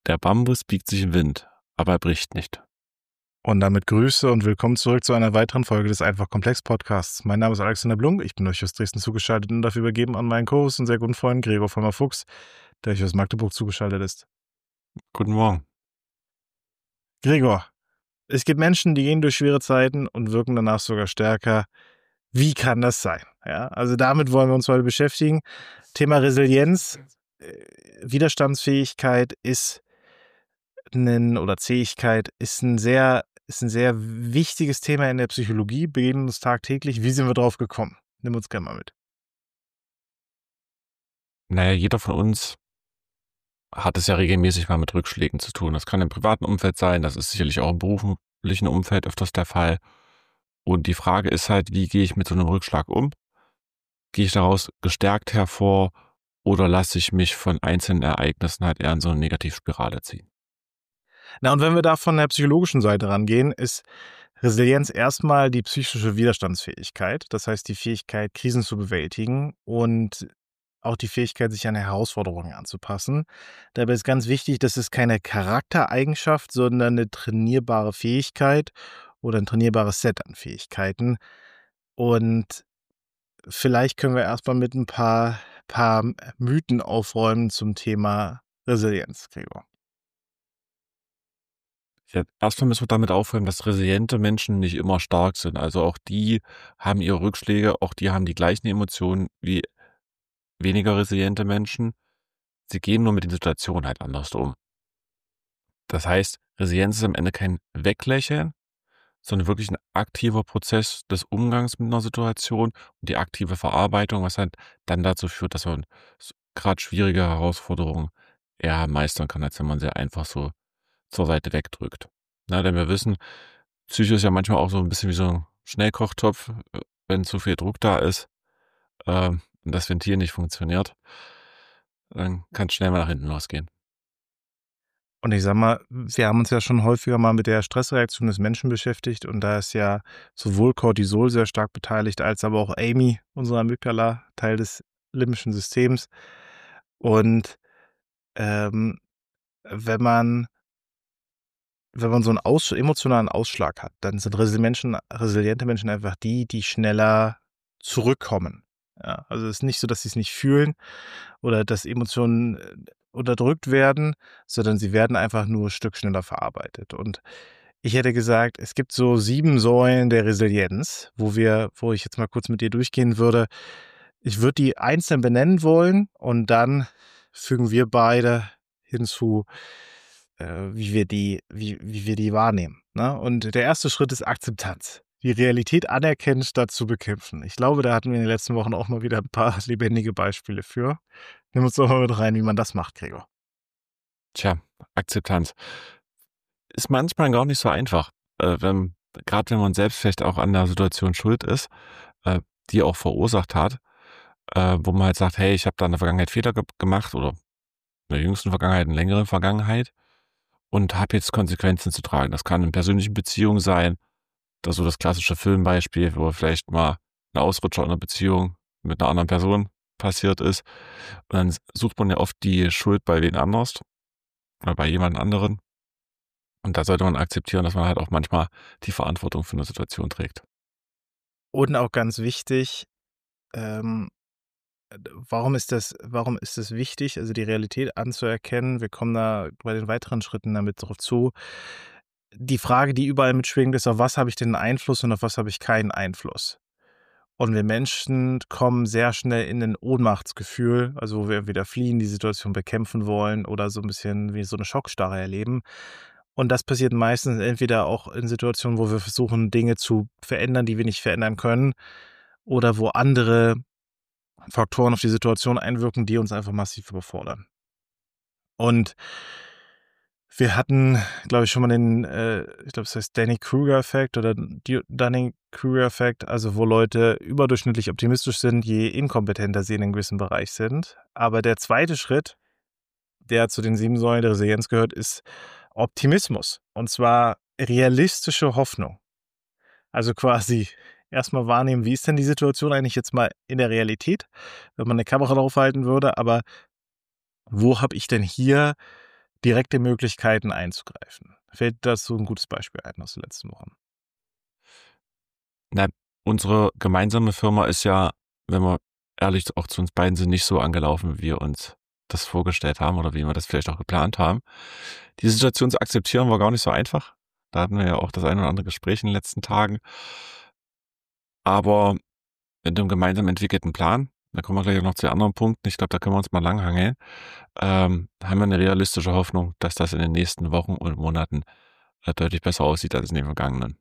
Der Bambus biegt sich im Wind, aber er bricht nicht. Und damit Grüße und willkommen zurück zu einer weiteren Folge des Einfach Komplex Podcasts. Mein Name ist Alexander Blunk, ich bin euch aus Dresden zugeschaltet und dafür übergeben an meinen Co-Host und sehr guten Freund Gregor Vollmer-Fuchs, der euch aus Magdeburg zugeschaltet ist. Guten Morgen. Gregor, es gibt Menschen, die gehen durch schwere Zeiten und wirken danach sogar stärker. Wie kann das sein? Ja, also damit wollen wir uns heute beschäftigen. Thema Resilienz, Widerstandsfähigkeit Zähigkeit ist ein sehr wichtiges Thema in der Psychologie, begegnen uns tagtäglich. Wie sind wir drauf gekommen? Nimm uns gerne mal mit. Naja, jeder von uns hat es ja regelmäßig mal mit Rückschlägen zu tun. Das kann im privaten Umfeld sein, das ist sicherlich auch im beruflichen Umfeld öfters der Fall. Und die Frage ist halt, wie gehe ich mit so einem Rückschlag um? Gehe ich daraus gestärkt hervor oder lasse ich mich von einzelnen Ereignissen halt eher in so eine Negativspirale ziehen? Na, und wenn wir da von der psychologischen Seite rangehen, ist Resilienz erstmal die psychische Widerstandsfähigkeit. Das heißt, die Fähigkeit, Krisen zu bewältigen und auch die Fähigkeit, sich an Herausforderungen anzupassen. Dabei ist ganz wichtig, das ist keine Charaktereigenschaft, sondern eine trainierbare Fähigkeit oder ein trainierbares Set an Fähigkeiten. Und vielleicht können wir erstmal mit ein paar Mythen aufräumen zum Thema Resilienz, Gregor. Ja, erstmal müssen wir damit aufhören, dass resiliente Menschen nicht immer stark sind. Also auch die haben ihre Rückschläge, auch die haben die gleichen Emotionen wie weniger resiliente Menschen. Sie gehen nur mit den Situationen halt anders um. Das heißt, Resilienz ist am Ende kein Weglächeln, sondern wirklich ein aktiver Prozess des Umgangs mit einer Situation und die aktive Verarbeitung, was halt dann dazu führt, dass man gerade schwierige Herausforderungen eher meistern kann, als wenn man sie einfach so zur Seite wegdrückt. Denn wir wissen, Psyche ist ja manchmal auch so ein bisschen wie so ein Schnellkochtopf, wenn zu viel Druck da ist und das Ventil nicht funktioniert, dann kann es schnell mal nach hinten losgehen. Und ich sag mal, wir haben uns ja schon häufiger mal mit der Stressreaktion des Menschen beschäftigt und da ist ja sowohl Cortisol sehr stark beteiligt, als aber auch AMY, unsere Amygdala, Teil des limbischen Systems. Und wenn man so einen emotionalen Ausschlag hat, dann sind resiliente Menschen einfach die schneller zurückkommen. Ja, also es ist nicht so, dass sie es nicht fühlen oder dass Emotionen unterdrückt werden, sondern sie werden einfach nur ein Stück schneller verarbeitet. Und ich hätte gesagt, es gibt so 7 Säulen der Resilienz, wo ich jetzt mal kurz mit dir durchgehen würde. Ich würde die einzeln benennen wollen und dann fügen wir beide hinzu, wie wir die wahrnehmen. Ne? Und der erste Schritt ist Akzeptanz. Die Realität anerkennen statt zu bekämpfen. Ich glaube, da hatten wir in den letzten Wochen auch mal wieder ein paar lebendige Beispiele für. Nimm uns doch mal mit rein, wie man das macht, Gregor. Tja, Akzeptanz ist manchmal gar nicht so einfach, gerade wenn man selbst vielleicht auch an der Situation schuld ist, die auch verursacht hat, wo man halt sagt, hey, ich habe da in der Vergangenheit Fehler gemacht oder in der jüngsten Vergangenheit, in der längeren Vergangenheit und habe jetzt Konsequenzen zu tragen. Das kann in persönlichen Beziehungen sein, das ist so das klassische Filmbeispiel, wo vielleicht mal ein Ausrutscher in einer Beziehung mit einer anderen Person passiert ist. Und dann sucht man ja oft die Schuld bei wen anders oder bei jemand anderen. Und da sollte man akzeptieren, dass man halt auch manchmal die Verantwortung für eine Situation trägt. Und auch ganz wichtig, warum ist das wichtig, also die Realität anzuerkennen? Wir kommen da bei den weiteren Schritten damit drauf zu. Die Frage, die überall mitschwingt, ist, auf was habe ich denn Einfluss und auf was habe ich keinen Einfluss? Und wir Menschen kommen sehr schnell in ein Ohnmachtsgefühl, also wo wir entweder fliehen, die Situation bekämpfen wollen oder so ein bisschen wie so eine Schockstarre erleben. Und das passiert meistens entweder auch in Situationen, wo wir versuchen, Dinge zu verändern, die wir nicht verändern können, oder wo andere Faktoren auf die Situation einwirken, die uns einfach massiv überfordern. Und wir hatten, glaube ich, schon mal den, ich glaube, es heißt Dunning-Kruger-Effekt oder Dunning-Kruger-Effekt, also wo Leute überdurchschnittlich optimistisch sind, je inkompetenter sie in einem gewissen Bereich sind. Aber der zweite Schritt, der zu den 7 Säulen der Resilienz gehört, ist Optimismus. Und zwar realistische Hoffnung. Also quasi erstmal wahrnehmen, wie ist denn die Situation eigentlich jetzt mal in der Realität, wenn man eine Kamera draufhalten würde, aber wo habe ich denn hier direkte Möglichkeiten einzugreifen. Fällt dazu ein gutes Beispiel ein aus den letzten Wochen? Na, unsere gemeinsame Firma ist ja, wenn wir ehrlich auch zu uns beiden sind, nicht so angelaufen, wie wir uns das vorgestellt haben oder wie wir das vielleicht auch geplant haben. Die Situation zu akzeptieren war gar nicht so einfach. Da hatten wir ja auch das ein oder andere Gespräch in den letzten Tagen. Aber mit einem gemeinsam entwickelten Plan, da kommen wir gleich auch noch zu den anderen Punkten, ich glaube, da können wir uns mal langhangeln, haben wir eine realistische Hoffnung, dass das in den nächsten Wochen und Monaten deutlich besser aussieht als in den vergangenen.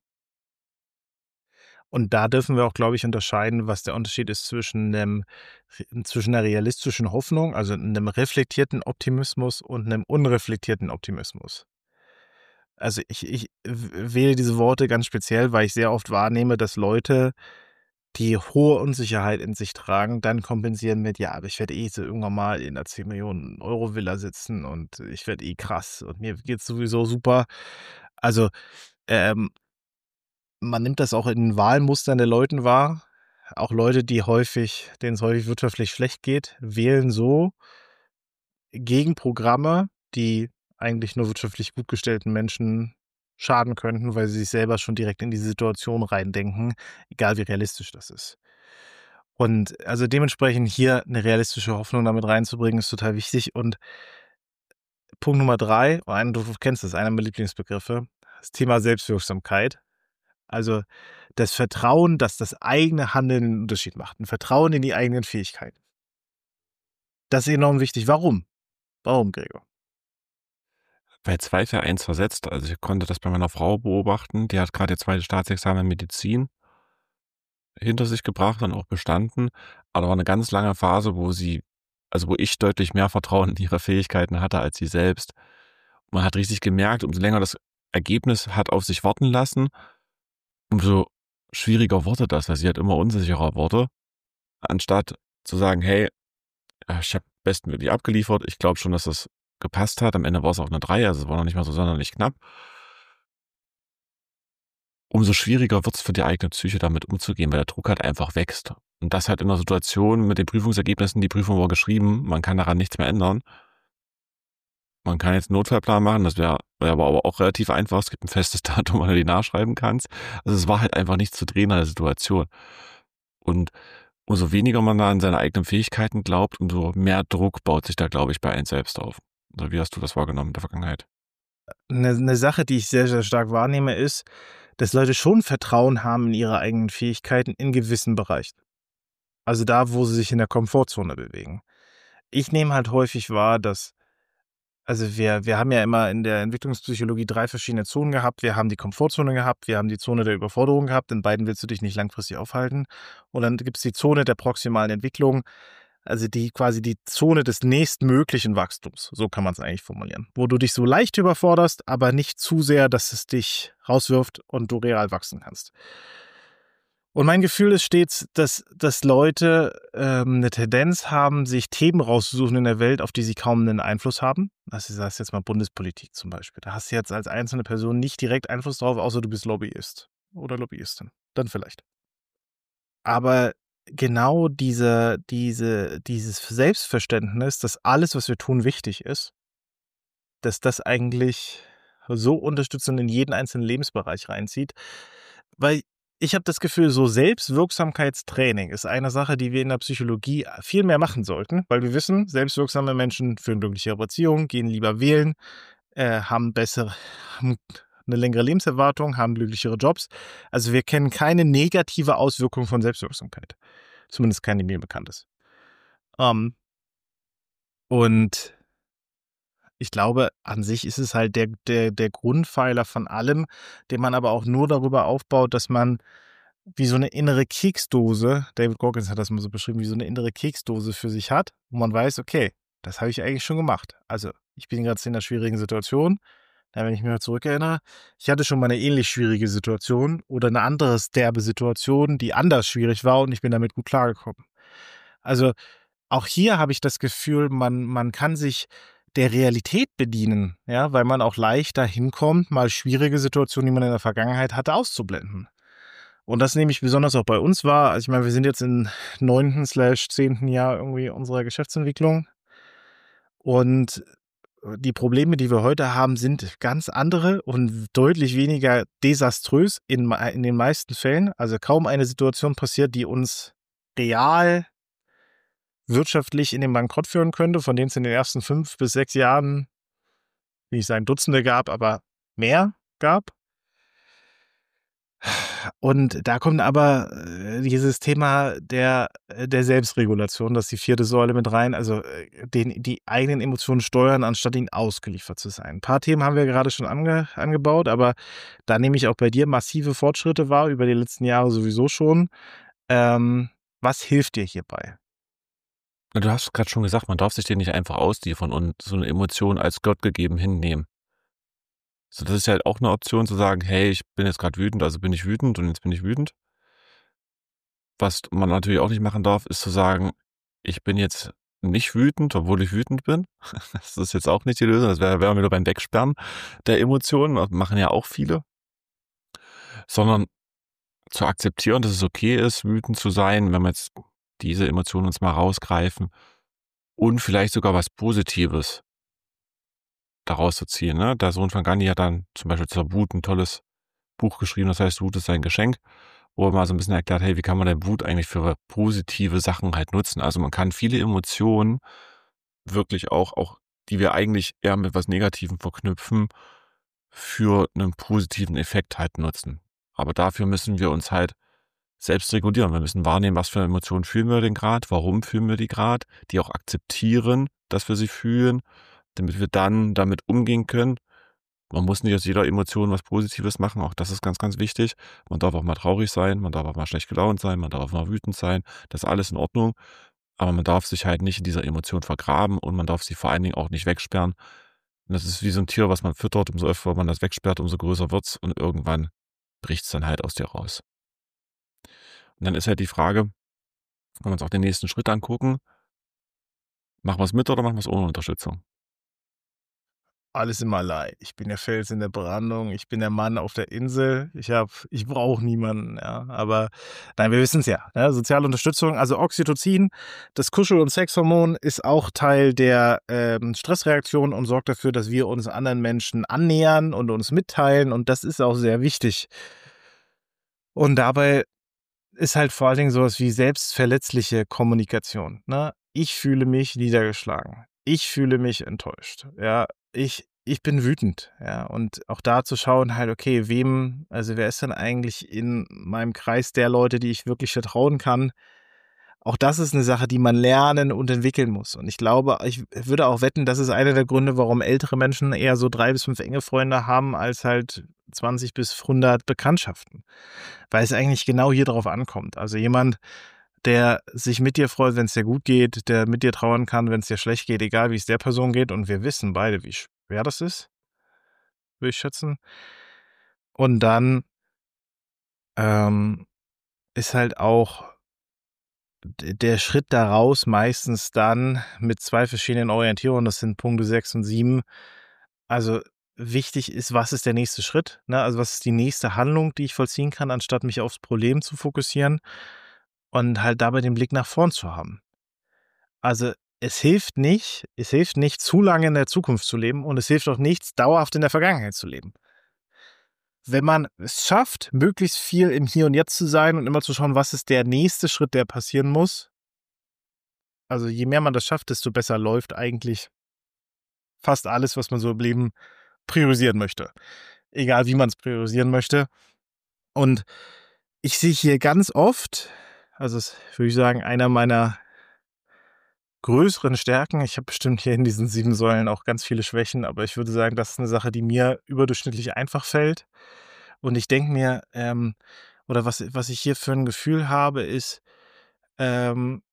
Und da dürfen wir auch, glaube ich, unterscheiden, was der Unterschied ist zwischen 'ner realistischen Hoffnung, also einem reflektierten Optimismus und einem unreflektierten Optimismus. Also, ich wähle diese Worte ganz speziell, weil ich sehr oft wahrnehme, dass Leute, die hohe Unsicherheit in sich tragen, dann kompensieren mit: „Ja, aber ich werde eh so irgendwann mal in 'ner 10 Millionen Euro Villa sitzen und ich werde eh krass und mir geht's sowieso super.“ Also, ähm man nimmt das auch in Wahlmustern der Leuten wahr. Auch Leute, denen es häufig wirtschaftlich schlecht geht, wählen so Gegenprogramme, die eigentlich nur wirtschaftlich gut gestellten Menschen schaden könnten, weil sie sich selber schon direkt in die Situation reindenken, egal wie realistisch das ist. Und also dementsprechend hier eine realistische Hoffnung damit reinzubringen, ist total wichtig. Und Punkt Nummer 3, du kennst das, einer meiner Lieblingsbegriffe, das Thema Selbstwirksamkeit. Also, das Vertrauen, dass das eigene Handeln 'n Unterschied macht. 'N Vertrauen in die eigenen Fähigkeiten. Das ist enorm wichtig. Warum? Warum, Gregor? Weil Zweifel eins versetzt. Also ich konnte das bei meiner Frau beobachten. Die hat gerade ihr zweites Staatsexamen in Medizin hinter sich gebracht und auch bestanden. Aber da war eine ganz lange Phase, wo ich deutlich mehr Vertrauen in ihre Fähigkeiten hatte als sie selbst. Man hat richtig gemerkt, umso länger das Ergebnis hat auf sich warten lassen, umso schwieriger wurde das, weil sie hat immer unsicherer wurde, anstatt zu sagen, hey, ich habe bestmöglich abgeliefert, ich glaube schon, dass das gepasst hat. Am Ende war es auch eine 3, also es war noch nicht mal so sonderlich knapp. Umso schwieriger wird es für die eigene Psyche, damit umzugehen, weil der Druck halt einfach wächst. Und das halt in 'ner Situation mit den Prüfungsergebnissen, die Prüfung war geschrieben, man kann daran nichts mehr ändern. Man kann jetzt 'n Notfallplan machen, das wäre aber auch relativ einfach. Es gibt ein festes Datum, wann du die nachschreiben kannst. Also, es war halt einfach nicht zu drehen an der Situation. Und umso weniger man da an seine eigenen Fähigkeiten glaubt, umso mehr Druck baut sich da, glaube ich, bei einem selbst auf. Oder wie hast du das wahrgenommen in der Vergangenheit? 'Ne Sache, die ich sehr, sehr stark wahrnehme, ist, dass Leute schon Vertrauen haben in ihre eigenen Fähigkeiten in gewissen Bereichen. Also da, wo sie sich in der Komfortzone bewegen. Ich nehme halt häufig wahr, dass wir haben ja immer in der Entwicklungspsychologie 3 verschiedene Zonen gehabt. Wir haben die Komfortzone gehabt, wir haben die Zone der Überforderung gehabt. In beiden willst du dich nicht langfristig aufhalten. Und dann gibt's die Zone der proximalen Entwicklung, also die Zone des nächstmöglichen Wachstums. So kann man's eigentlich formulieren. Wo du dich so leicht überforderst, aber nicht zu sehr, dass es dich rauswirft und du real wachsen kannst. Und mein Gefühl ist stets, dass Leute 'ne Tendenz haben, sich Themen rauszusuchen in der Welt, auf die sie kaum 'nen Einfluss haben. Also, sei es jetzt mal Bundespolitik zum Beispiel. Da hast du jetzt als einzelne Person nicht direkt Einfluss drauf, außer du bist Lobbyist oder Lobbyistin. Dann vielleicht. Aber genau dieses Selbstverständnis, dass alles, was wir tun, wichtig ist, dass das eigentlich so unterstützend in jeden einzelnen Lebensbereich reinzieht. Weil ich habe das Gefühl, so Selbstwirksamkeitstraining ist eine Sache, die wir in der Psychologie viel mehr machen sollten, weil wir wissen, selbstwirksame Menschen führen glücklichere Beziehungen, gehen lieber wählen, haben eine längere Lebenserwartung, haben glücklichere Jobs. Also wir kennen keine negative Auswirkung von Selbstwirksamkeit. Zumindest keine, die mir bekannt ist. Und ich glaube, an sich ist es halt der Grundpfeiler von allem, den man aber auch nur darüber aufbaut, dass man wie so eine innere Keksdose, David Goggins hat das mal so beschrieben, wie so eine innere Keksdose für sich hat, wo man weiß: „Okay, das habe ich eigentlich schon gemacht.“ Also, ich bin grad in 'ner schwierigen Situation. Wenn ich mich mal zurückerinnere, ich hatte schon mal eine ähnlich schwierige Situation oder eine andere derbe Situation, die anders schwierig war und ich bin damit gut klargekommen. Also, auch hier habe ich das Gefühl, man kann sich der Realität bedienen, ja, weil man auch leichter hinkommt, mal schwierige Situationen, die man in der Vergangenheit hatte, auszublenden. Und das nehme ich besonders auch bei uns wahr. Also, ich meine, wir sind jetzt im 9./10. Jahr irgendwie unserer Geschäftsentwicklung und die Probleme, die wir heute haben, sind ganz andere und deutlich weniger desaströs in den meisten Fällen. Also kaum eine Situation passiert, die uns real wirtschaftlich in den Bankrott führen könnte, von denen es in den ersten 5 bis 6 Jahren, will ich sagen, Dutzende gab, aber mehr gab. Und da kommt aber dieses Thema der Selbstregulation, das ist die 4. Säule mit rein, also die eigenen Emotionen steuern, anstatt ihnen ausgeliefert zu sein. Ein paar Themen haben wir gerade schon angebaut, aber da nehme ich auch bei dir massive Fortschritte wahr, über die letzten Jahre sowieso schon. Was hilft dir hierbei? Na, du hast gerade schon gesagt, man darf sich den nicht einfach ausliefern und so eine Emotion als Gott gegeben hinnehmen. So, das ist ja halt auch eine Option zu sagen: „Hey, ich bin jetzt gerade wütend, also bin ich wütend und jetzt bin ich wütend.“ Was man natürlich auch nicht machen darf, ist zu sagen: „Ich bin jetzt nicht wütend, obwohl ich wütend bin.“ Das ist jetzt auch nicht die Lösung. Das wären wir wieder beim Wegsperren der Emotionen, das machen ja auch viele. Sondern zu akzeptieren, dass es okay ist, wütend zu sein, wenn wir jetzt diese Emotionen uns mal rausgreifen und vielleicht sogar was Positives daraus zu ziehen, ne? Der Sohn von Gandhi hat dann zum Beispiel zur Wut 'n tolles Buch geschrieben, das heißt „Wut ist ein Geschenk“, wo er mal so ein bisschen erklärt: „Hey, wie kann man denn Wut eigentlich für positive Sachen halt nutzen?“ Also, man kann viele Emotionen wirklich auch die wir eigentlich eher mit was Negativem verknüpfen, für einen positiven Effekt halt nutzen. Aber dafür müssen wir uns halt selbst regulieren. Wir müssen wahrnehmen, was für Emotionen fühlen wir denn grad, warum fühlen wir die grad, die auch akzeptieren, dass wir sie fühlen, damit wir dann damit umgehen können. Man muss nicht aus jeder Emotion was Positives machen, auch das ist ganz, ganz wichtig. Man darf auch mal traurig sein, man darf auch mal schlecht gelaunt sein, man darf auch mal wütend sein, das ist alles in Ordnung. Aber man darf sich halt nicht in dieser Emotion vergraben und man darf sie vor allen Dingen auch nicht wegsperren. Und das ist wie so ein Tier, was man füttert, umso öfter man das wegsperrt, umso größer wird's und irgendwann bricht's dann halt aus dir raus. Und dann ist halt die Frage, wenn wir uns auch den nächsten Schritt angucken, machen wir's mit oder machen wir's ohne Unterstützung? Alles im Allei. Ich bin der Fels in der Brandung, ich bin der Mann auf der Insel. Ich brauche niemanden, ja. Aber nein, wir wissen es ja, ne? Soziale Unterstützung, also Oxytocin, das Kuschel- und Sexhormon, ist auch Teil der Stressreaktion und sorgt dafür, dass wir uns anderen Menschen annähern und uns mitteilen. Und das ist auch sehr wichtig. Und dabei ist halt vor allen Dingen sowas wie selbstverletzliche Kommunikation, ne? Ich fühle mich niedergeschlagen. Ich fühle mich enttäuscht. Ja, ich bin wütend, ja. Und auch da zu schauen halt, okay, wer ist denn eigentlich in meinem Kreis der Leute, die ich wirklich vertrauen kann? Auch das ist eine Sache, die man lernen und entwickeln muss. Und ich glaube, ich würde auch wetten, das ist einer der Gründe, warum ältere Menschen eher so 3 bis 5 enge Freunde haben als halt 20 bis 100 Bekanntschaften, weil es eigentlich genau hier drauf ankommt. Also jemand, der sich mit dir freut, wenn es dir gut geht, der mit dir trauern kann, wenn es dir schlecht geht, egal wie es der Person geht. Und wir wissen beide, wie schwer das ist, würde ich schätzen. Und dann ähm, ist halt auch der Schritt daraus meistens dann mit 2 verschiedenen Orientierungen, das sind Punkte 6 und 7. Also, wichtig ist, was ist der nächste Schritt, ne? Also, was ist die nächste Handlung, die ich vollziehen kann, anstatt mich aufs Problem zu fokussieren und halt dabei den Blick nach vorn zu haben. Also, es hilft nicht, zu lange in der Zukunft zu leben und es hilft auch nichts, dauerhaft in der Vergangenheit zu leben. Wenn man es schafft, möglichst viel im Hier und Jetzt zu sein und immer zu schauen, was ist der nächste Schritt, der passieren muss. Also, je mehr man das schafft, desto besser läuft eigentlich fast alles, was man so im Leben priorisieren möchte. Egal, wie man es priorisieren möchte. Und ich sehe hier ganz oft, also, das würde ich sagen, einer meiner größeren Stärken. Ich habe bestimmt hier in diesen 7 Säulen auch ganz viele Schwächen, aber ich würde sagen, das ist eine Sache, die mir überdurchschnittlich einfach fällt. Und ich denke mir, oder was ich hier für ein Gefühl habe, ist, ähm,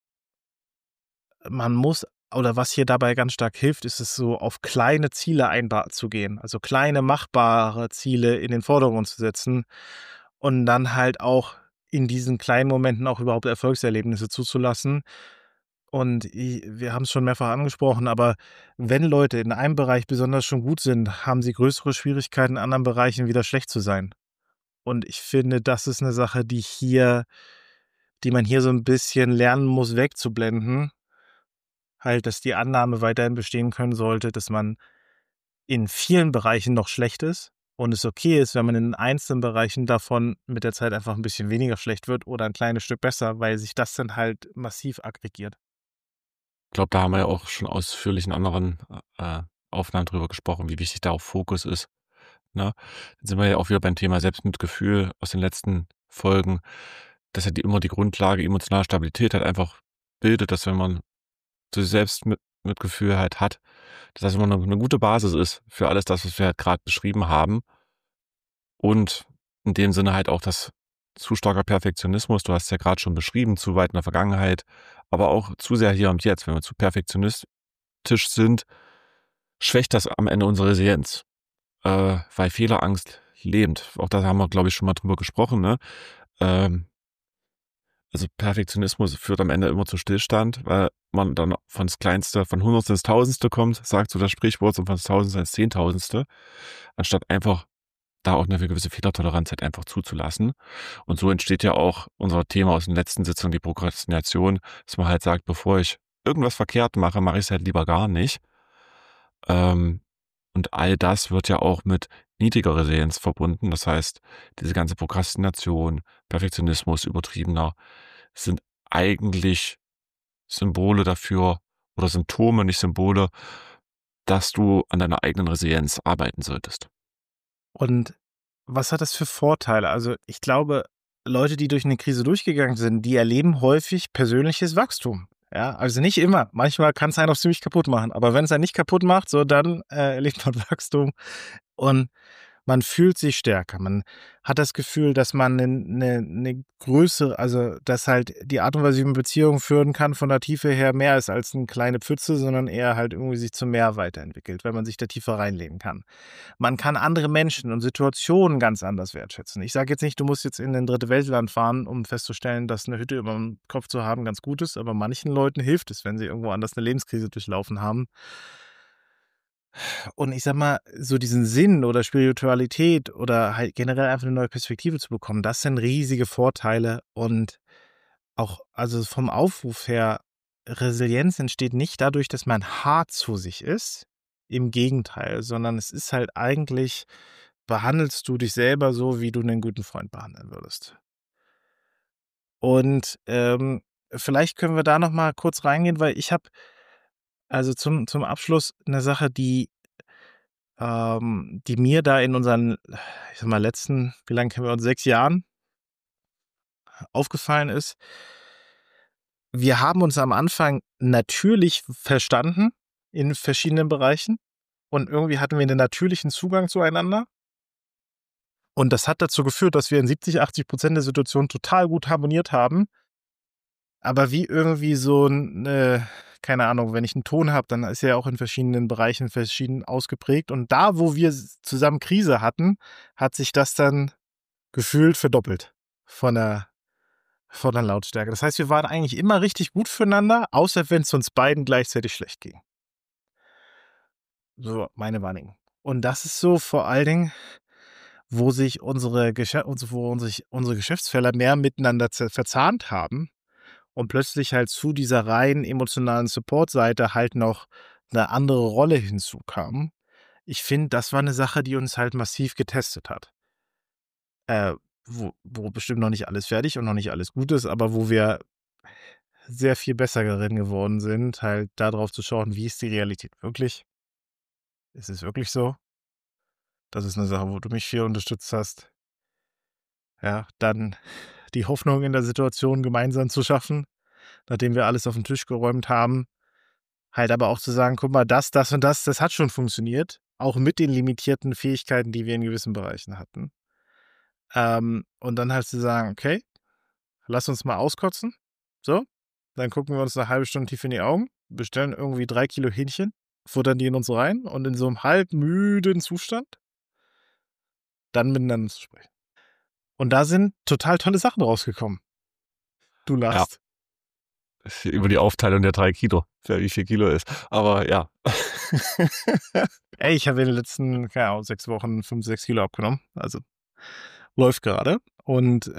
man muss, oder was hier dabei ganz stark hilft, ist es so, auf kleine Ziele einzugehen. Also, kleine machbare Ziele in den Vordergrund zu setzen und dann halt auch in diesen kleinen Momenten auch überhaupt Erfolgserlebnisse zuzulassen. Und wir haben es schon mehrfach angesprochen, aber wenn Leute in einem Bereich besonders schon gut sind, haben sie größere Schwierigkeiten, in anderen Bereichen wieder schlecht zu sein. Und ich finde, das ist eine Sache, die man hier so ein bisschen lernen muss, wegzublenden. Halt, dass die Annahme weiterhin bestehen können sollte, dass man in vielen Bereichen noch schlecht ist und es okay ist, wenn man in einzelnen Bereichen davon mit der Zeit einfach ein bisschen weniger schlecht wird oder ein kleines Stück besser, weil sich das dann halt massiv aggregiert. Ich glaube, da haben wir ja auch schon ausführlich in anderen, Aufnahmen drüber gesprochen, wie wichtig da auch Fokus ist, ne? Dann sind wir ja auch wieder beim Thema Selbstmitgefühl aus den letzten Folgen, dass ja immer die Grundlage emotionaler Stabilität halt einfach bildet, dass wenn man so Mitgefühl halt hat, dass das immer 'ne gute Basis ist für alles das, was wir halt grad beschrieben haben. Und in dem Sinne halt auch das zu starker Perfektionismus, du hast es ja grad schon beschrieben, zu weit in der Vergangenheit, aber auch zu sehr hier und jetzt. Wenn wir zu perfektionistisch sind, schwächt das am Ende unsere Resilienz, weil Fehlerangst lähmt. Auch da haben wir, glaube ich, schon mal drüber gesprochen, ne? Ähm, also Perfektionismus führt am Ende immer zu Stillstand, weil man dann von das Kleinste, von Hundertstel ins Tausendste kommt, sagt so das Sprichwort, und von das Tausendste ins Zehntausendste, anstatt einfach da auch eine gewisse Fehlertoleranz halt einfach zuzulassen. Und so entsteht ja auch unser Thema aus den letzten Sitzungen, die Prokrastination, dass man halt sagt, bevor ich irgendwas verkehrt mache, mache ich es halt lieber gar nicht. Ähm, und all das wird ja auch mit niedriger Resilienz verbunden. Das heißt, diese ganze Prokrastination, Perfektionismus, übertriebener, sind eigentlich Symbole dafür oder Symptome, nicht Symbole, dass du an deiner eigenen Resilienz arbeiten solltest. Und was hat das für Vorteile? Also, ich glaube, Leute, die durch eine Krise durchgegangen sind, die erleben häufig persönliches Wachstum. Ja, also nicht immer. Manchmal kann es einen auch ziemlich kaputt machen. Aber wenn es einen nicht kaputt macht, so dann erlebt man Wachstum. Und man fühlt sich stärker. Man hat das Gefühl, dass man 'ne größere, also, dass halt die Art und Weise, wie man Beziehungen führen kann, von der Tiefe her mehr ist als 'ne kleine Pfütze, sondern eher halt irgendwie sich zum Meer weiterentwickelt, wenn man sich da tiefer reinleben kann. Man kann andere Menschen und Situationen ganz anders wertschätzen. Ich sage jetzt nicht, du musst jetzt in ein Dritte-Welt-Land fahren, um festzustellen, dass eine Hütte über dem Kopf zu haben ganz gut ist, aber manchen Leuten hilft es, wenn sie irgendwo anders eine Lebenskrise durchlaufen haben. Und ich sage mal, so diesen Sinn oder Spiritualität oder halt generell einfach eine neue Perspektive zu bekommen, das sind riesige Vorteile und auch, also vom Aufruf her, Resilienz entsteht nicht dadurch, dass man hart zu sich ist. Im Gegenteil, sondern es ist halt eigentlich, behandelst du dich selber so, wie du einen guten Freund behandeln würdest. Und, vielleicht können wir da noch mal kurz reingehen, weil ich habe, also zum Abschluss eine Sache, die mir da in unseren, ich sage mal, letzten, wie lange kennen wir uns, 6 Jahren aufgefallen ist. Wir haben uns am Anfang natürlich verstanden in verschiedenen Bereichen und irgendwie hatten wir einen natürlichen Zugang zueinander. Und das hat dazu geführt, dass wir in 70, 80% der Situationen total gut harmoniert haben. Aber wie irgendwie so 'n, keine Ahnung, wenn ich einen Ton habe, dann ist er auch in verschiedenen Bereichen verschieden ausgeprägt. Und da, wo wir zusammen Krise hatten, hat sich das dann gefühlt verdoppelt von der Lautstärke. Das heißt, wir waren eigentlich immer richtig gut füreinander, außer wenn es uns beiden gleichzeitig schlecht ging. So meine Wahrnehmung. Und das ist so vor allen Dingen, wo sich unsere Geschäftsfelder mehr miteinander verzahnt haben und plötzlich halt zu dieser rein emotionalen Support-Seite halt noch eine andere Rolle hinzukam. Ich finde, das war eine Sache, die uns halt massiv getestet hat. Äh, wo bestimmt noch nicht alles fertig und noch nicht alles gut ist, aber wo wir sehr viel besser darin geworden sind, halt da drauf zu schauen, wie ist die Realität wirklich? Ist es wirklich so? Das ist eine Sache, wo du mich viel unterstützt hast. Ja, dann die Hoffnung in der Situation gemeinsam zu schaffen, nachdem wir alles auf den Tisch geräumt haben. Halt aber auch zu sagen: „Guck mal, das und das hat schon funktioniert, auch mit den limitierten Fähigkeiten, die wir in gewissen Bereichen hatten." Und dann halt zu sagen: „Okay, lass uns mal auskotzen." So, dann gucken wir uns 'ne halbe Stunde tief in die Augen, bestellen irgendwie 3 Kilo Hähnchen, futtern die in uns rein und in so 'nem halbmüden Zustand dann miteinander zu sprechen. Und da sind total tolle Sachen rausgekommen. Du Ja, lachst. über die Aufteilung der 3 Kilo, wer wie viel Kilo ist. Aber ja. Ey, ich habe in den letzten, keine Ahnung, 6 Wochen 5, 6 Kilo abgenommen. Also, läuft gerade. Und,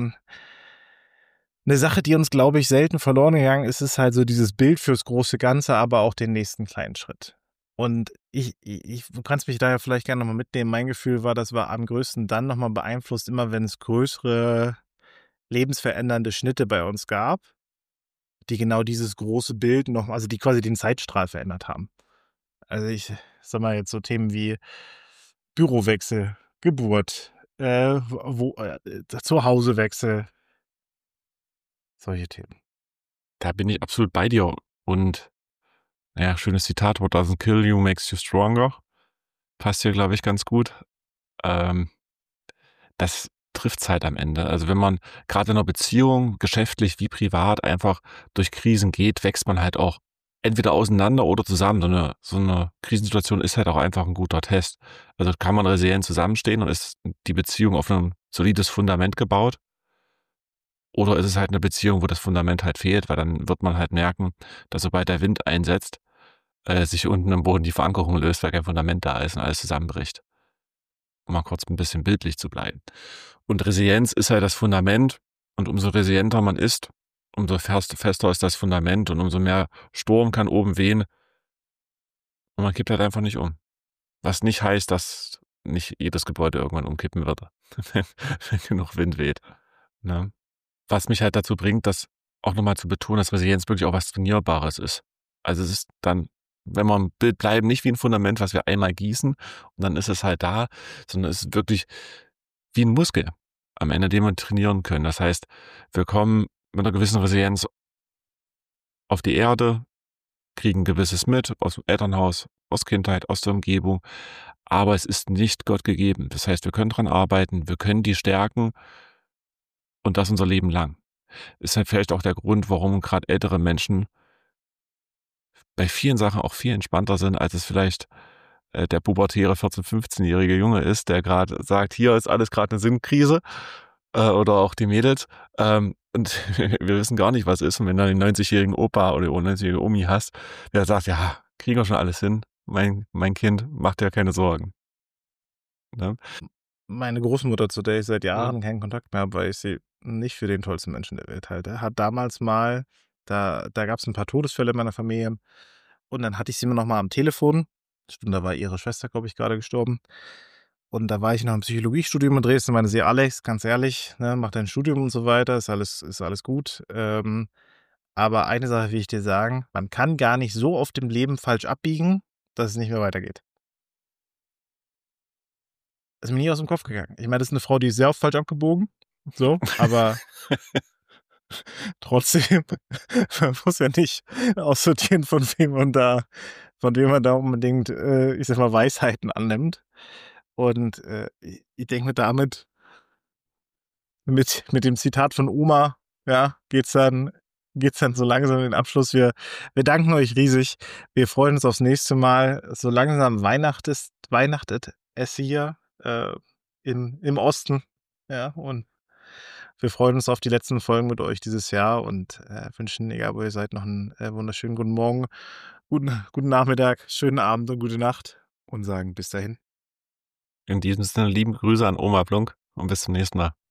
'ne Sache, die uns, glaube ich, selten verloren gegangen ist, ist halt so dieses Bild fürs große Ganze, aber auch den nächsten kleinen Schritt. Und du kannst mich da ja vielleicht gerne nochmal mitnehmen. Mein Gefühl war, das war am größten dann nochmal beeinflusst, immer wenn es größere lebensverändernde Schnitte bei uns gab, die genau dieses große Bild noch, also die quasi den Zeitstrahl verändert haben. Also ich sag mal jetzt so Themen wie Bürowechsel, Geburt, Zuhausewechsel, solche Themen. Da bin ich absolut bei dir. Und naja, schönes Zitat, what doesn't kill you makes you stronger. Passt hier, glaube ich, ganz gut. Ähm, Das trifft's halt am Ende. Also wenn man gerade in einer Beziehung, geschäftlich wie privat, einfach durch Krisen geht, wächst man halt auch entweder auseinander oder zusammen. So eine Krisensituation ist halt auch einfach ein guter Test. Also kann man resilient zusammenstehen und ist die Beziehung auf ein solides Fundament gebaut? Oder ist es halt eine Beziehung, wo das Fundament halt fehlt, weil dann wird man halt merken, dass sobald der Wind einsetzt, sich unten im Boden die Verankerung löst, weil kein Fundament da ist und alles zusammenbricht. Um mal kurz ein bisschen bildlich zu bleiben. Und Resilienz ist halt das Fundament und umso resilienter man ist, umso fester ist das Fundament und umso mehr Sturm kann oben wehen und man kippt halt einfach nicht um. Was nicht heißt, dass nicht jedes Gebäude irgendwann umkippen würde, wenn genug Wind weht. Ne? Was mich halt dazu bringt, das auch nochmal zu betonen, dass Resilienz wirklich auch was Trainierbares ist. Also es ist dann, wenn wir im Bild bleiben, nicht wie ein Fundament, was wir einmal gießen und dann ist es halt da, sondern es ist wirklich wie ein Muskel am Ende, den wir trainieren können. Das heißt, wir kommen mit einer gewissen Resilienz auf die Erde, kriegen gewisses mit aus dem Elternhaus, aus Kindheit, aus der Umgebung, aber es ist nicht Gott gegeben. Das heißt, wir können dran arbeiten, wir können die stärken und das unser Leben lang. Ist halt vielleicht auch der Grund, warum gerade ältere Menschen bei vielen Sachen auch viel entspannter sind, als es vielleicht der pubertäre 14-, 15-jährige Junge ist, der gerade sagt, hier ist alles gerade eine Sinnkrise oder auch die Mädels und wir wissen gar nicht, was ist. Und wenn du einen 90-jährigen Opa oder eine 90-jährige Omi hast, der sagt, ja, kriegen wir schon alles hin, mein Kind, macht dir keine Sorgen. Ne? Meine Großmutter, zu der ich seit Mhm. Jahren keinen Kontakt mehr habe, weil ich sie nicht für den tollsten Menschen der Welt halte, hat damals mal, da gab es ein paar Todesfälle in meiner Familie und dann hatte ich sie immer noch mal am Telefon. Stimmt, da war ihre Schwester, glaube ich, gerade gestorben. Und da war ich noch im Psychologiestudium in Dresden, meinte sie: „Alex, ganz ehrlich, ne, mach dein Studium und so weiter, ist alles gut. Aber eine Sache will ich dir sagen, man kann gar nicht so oft im Leben falsch abbiegen, dass es nicht mehr weitergeht.“ Ist mir nie aus dem Kopf gegangen. Ich meine, das ist 'ne Frau, die ist sehr oft falsch abgebogen, so, aber trotzdem, man muss ja nicht aussortieren, von wem man da unbedingt, ich sage mal, Weisheiten annimmt. Und, ich denke mir damit mit dem Zitat von Oma, ja, geht's dann so langsam in den Abschluss. Wir danken euch riesig. Wir freuen uns aufs nächste Mal. So langsam weihnachtet es hier, im Osten, ja, und wir freuen uns auf die letzten Folgen mit euch dieses Jahr und, wünschen, egal wo ihr seid, noch einen wunderschönen guten Morgen, guten Nachmittag, schönen Abend und gute Nacht und sagen bis dahin. In diesem Sinne, lieben Grüße an Oma Blunk und bis zum nächsten Mal.